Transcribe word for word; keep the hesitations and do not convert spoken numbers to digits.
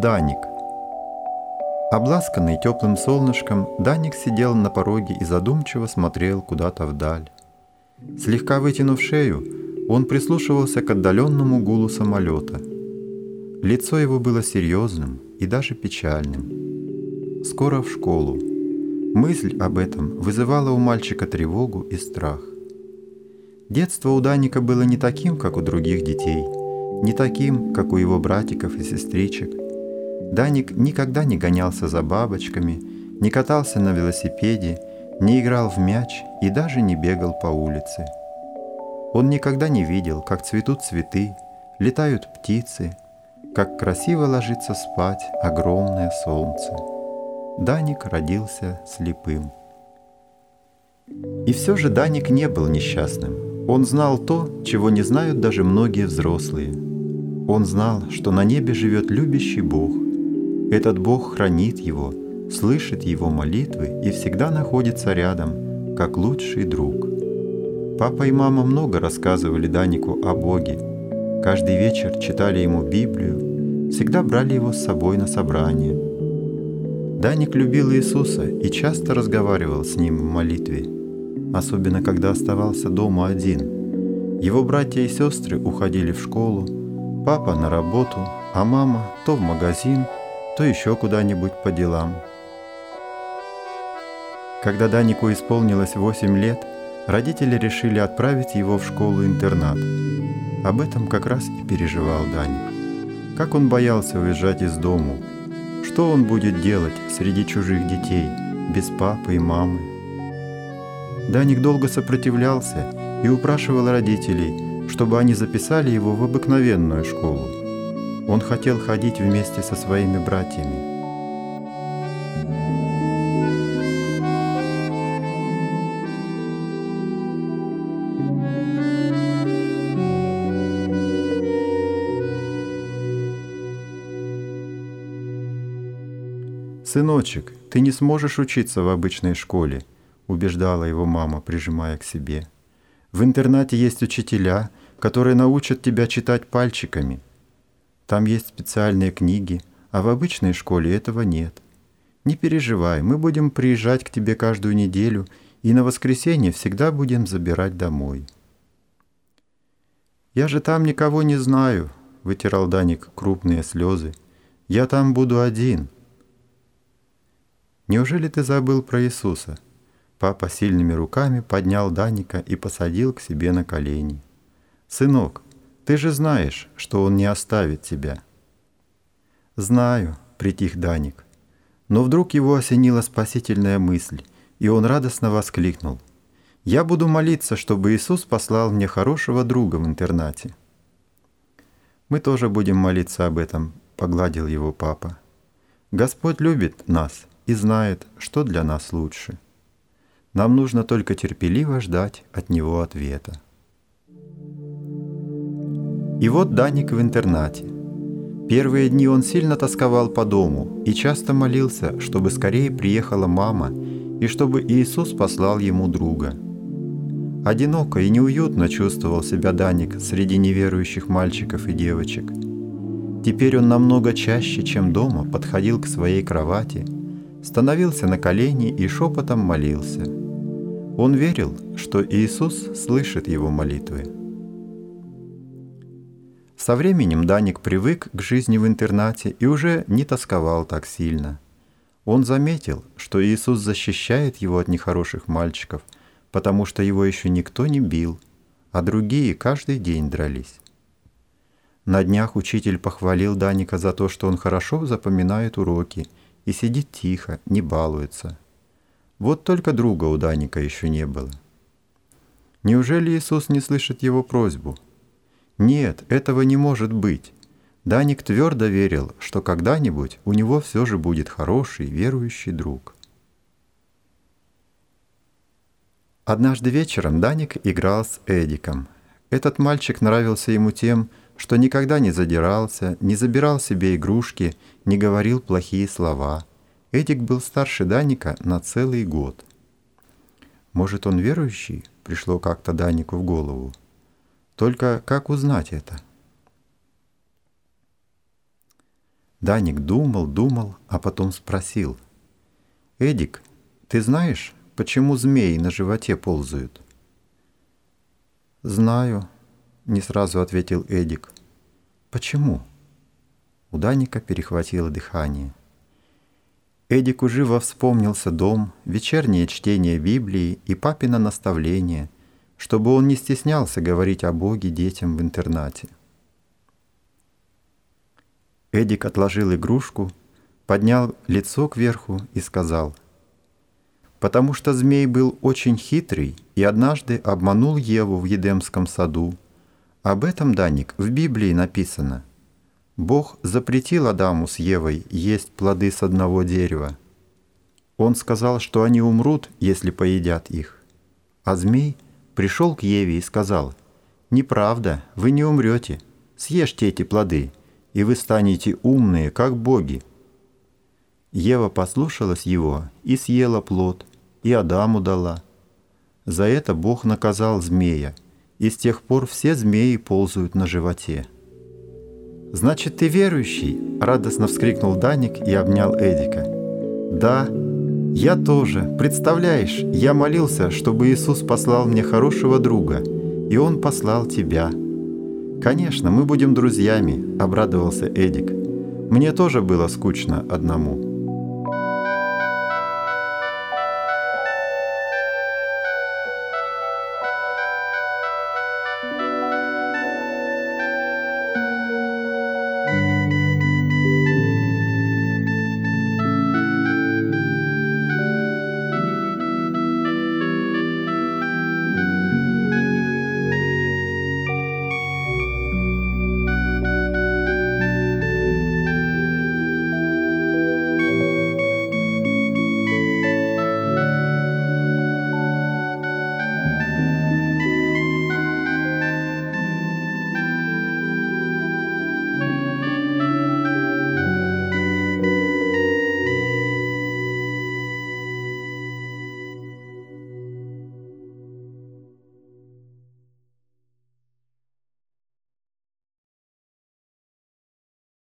Даник. Обласканный теплым солнышком, Даник сидел на пороге и задумчиво смотрел куда-то вдаль. Слегка вытянув шею, он прислушивался к отдаленному гулу самолета. Лицо его было серьезным и даже печальным. Скоро в школу. Мысль об этом вызывала у мальчика тревогу и страх. Детство у Даника было не таким, как у других детей, не таким, как у его братиков и сестричек. Даник никогда не гонялся за бабочками, не катался на велосипеде, не играл в мяч и даже не бегал по улице. Он никогда не видел, как цветут цветы, летают птицы, как красиво ложится спать огромное солнце. Даник родился слепым. И все же Даник не был несчастным. Он знал то, чего не знают даже многие взрослые. Он знал, что на небе живет любящий Бог. Этот Бог хранит его, слышит его молитвы и всегда находится рядом, как лучший друг. Папа и мама много рассказывали Данику о Боге. Каждый вечер читали ему Библию, всегда брали его с собой на собрания. Даник любил Иисуса и часто разговаривал с ним в молитве, особенно когда оставался дома один. Его братья и сестры уходили в школу, папа на работу, а мама то в магазин, то еще куда-нибудь по делам. Когда Данику исполнилось восемь лет, родители решили отправить его в школу-интернат. Об этом как раз и переживал Даник. Как он боялся уезжать из дому. Что он будет делать среди чужих детей, без папы и мамы? Даник долго сопротивлялся и упрашивал родителей, чтобы они записали его в обыкновенную школу. Он хотел ходить вместе со своими братьями. «Сыночек, ты не сможешь учиться в обычной школе», — убеждала его мама, прижимая к себе. «В интернате есть учителя, которые научат тебя читать пальчиками. Там есть специальные книги, а в обычной школе этого нет. Не переживай, мы будем приезжать к тебе каждую неделю и на воскресенье всегда будем забирать домой». «Я же там никого не знаю», — вытирал Даник крупные слезы. «Я там буду один». «Неужели ты забыл про Иисуса?» Папа сильными руками поднял Даника и посадил к себе на колени. «Сынок, ты же знаешь, что Он не оставит тебя». «Знаю», — притих Даник. Но вдруг его осенила спасительная мысль, и он радостно воскликнул: «Я буду молиться, чтобы Иисус послал мне хорошего друга в интернате». «Мы тоже будем молиться об этом», — погладил его папа. «Господь любит нас и знает, что для нас лучше. Нам нужно только терпеливо ждать от Него ответа». И вот Даник в интернате. Первые дни он сильно тосковал по дому и часто молился, чтобы скорее приехала мама и чтобы Иисус послал ему друга. Одиноко и неуютно чувствовал себя Даник среди неверующих мальчиков и девочек. Теперь он намного чаще, чем дома, подходил к своей кровати, становился на колени и шепотом молился. Он верил, что Иисус слышит его молитвы. Со временем Даник привык к жизни в интернате и уже не тосковал так сильно. Он заметил, что Иисус защищает его от нехороших мальчиков, потому что его еще никто не бил, а другие каждый день дрались. На днях учитель похвалил Даника за то, что он хорошо запоминает уроки и сидит тихо, не балуется. Вот только друга у Даника еще не было. Неужели Иисус не слышит его просьбу? Нет, этого не может быть. Даник твердо верил, что когда-нибудь у него все же будет хороший, верующий друг. Однажды вечером Даник играл с Эдиком. Этот мальчик нравился ему тем, что никогда не задирался, не забирал себе игрушки, не говорил плохие слова. Эдик был старше Даника на целый год. «Может, он верующий?» — пришло как-то Данику в голову. Только как узнать это? Даник думал, думал, а потом спросил: «Эдик, ты знаешь, почему змеи на животе ползают?» «Знаю», — не сразу ответил Эдик. «Почему?» У Даника перехватило дыхание. Эдику живо вспомнился дом, вечернее чтение Библии и папино наставление, чтобы он не стеснялся говорить о Боге детям в интернате. Эдик отложил игрушку, поднял лицо кверху и сказал: «Потому что змей был очень хитрый и однажды обманул Еву в Едемском саду. Об этом, Даник, в Библии написано. Бог запретил Адаму с Евой есть плоды с одного дерева. Он сказал, что они умрут, если поедят их. А змей пришел к Еве и сказал: «Неправда, вы не умрете, съешьте эти плоды, и вы станете умные, как боги». Ева послушалась его и съела плод, и Адаму дала. За это Бог наказал змея, и с тех пор все змеи ползают на животе». «Значит, ты верующий?» — радостно вскрикнул Даник и обнял Эдика. «Да, я тоже. Представляешь, я молился, чтобы Иисус послал мне хорошего друга, и Он послал тебя». «Конечно, мы будем друзьями», — обрадовался Эдик. «Мне тоже было скучно одному».